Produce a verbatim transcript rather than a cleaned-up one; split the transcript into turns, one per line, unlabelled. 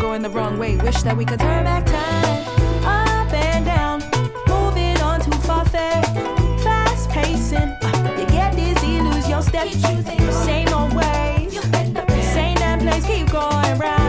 going the wrong way. Wish that we could turn back time, up and down, moving on too far, fast pacing. Uh, you get dizzy, lose your step. Same old way, same damn place, keep going round.